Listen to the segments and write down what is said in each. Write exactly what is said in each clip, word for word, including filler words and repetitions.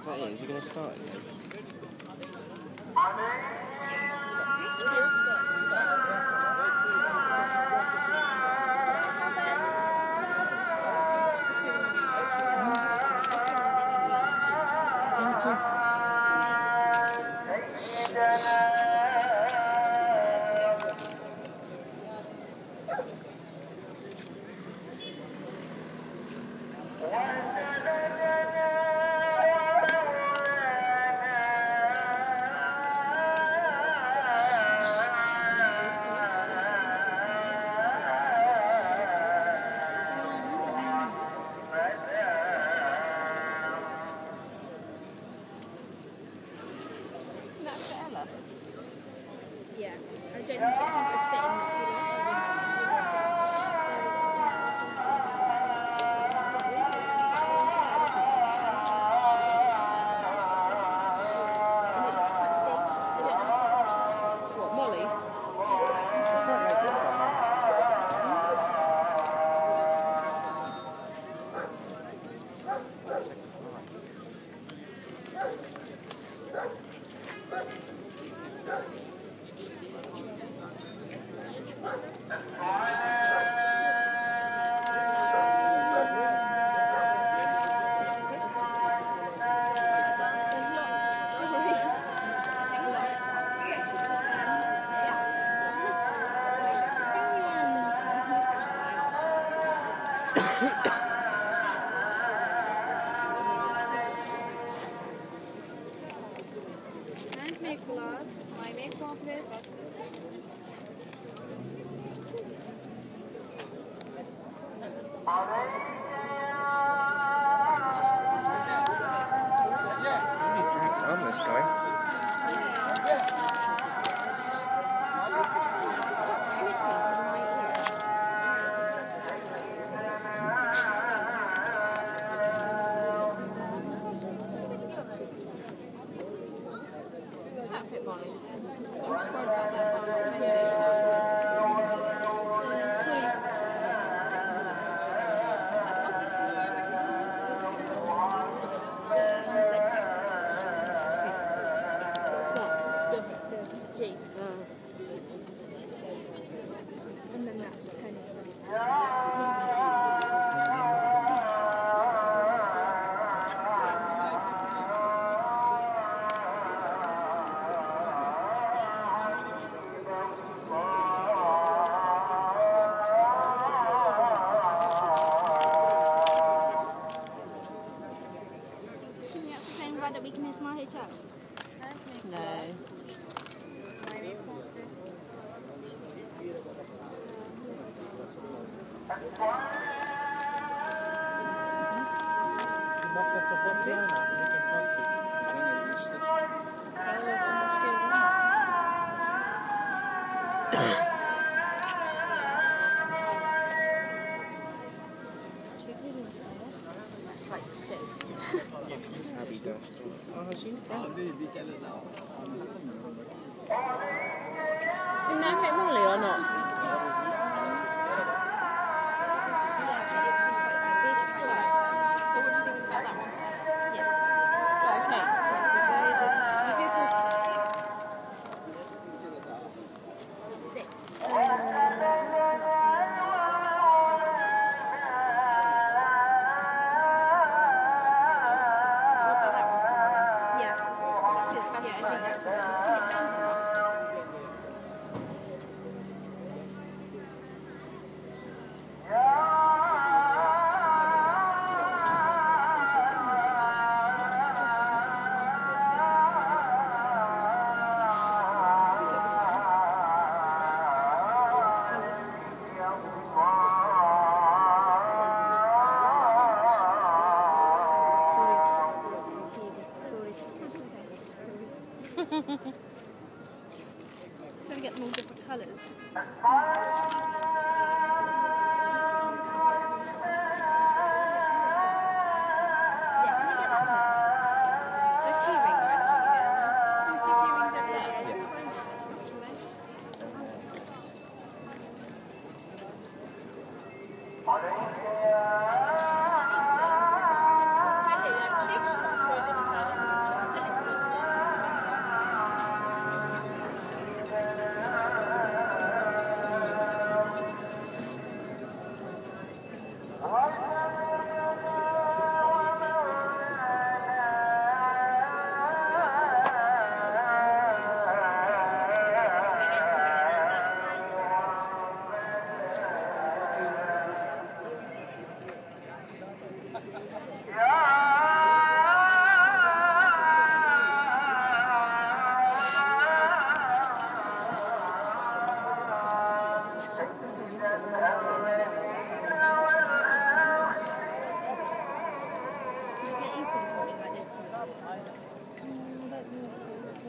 Is that it? Is he going to start again? Yeah, I don't think it would fit in the What, Molly's? And make glass, I make complete. How many drags are on this guy? Stop sniffing in my ear. Outfit, Molly. G. Oh. And then that's ten. Shouldn't we have to say in that we can miss my hotel? And make No. glass, I make complete. Sağ olasın, hoş geldin. That's like six. Abby does. Oh, has she? Didn't that fit Molly or not? So what do you think about that one? Yeah. Is that okay? You feel cool. Six. What about that one for Molly? Yeah. Yeah, I think that's what it's called. It bends enough. Trying to get them all different colours. No key ring or anything here, no? You see key rings every day? Hey, that chick, she's right in the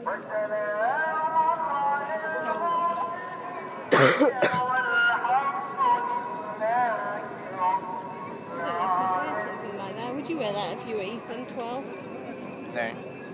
I don't know if you'd wear something like that. Would you wear that if you were Ethan, twelve? No.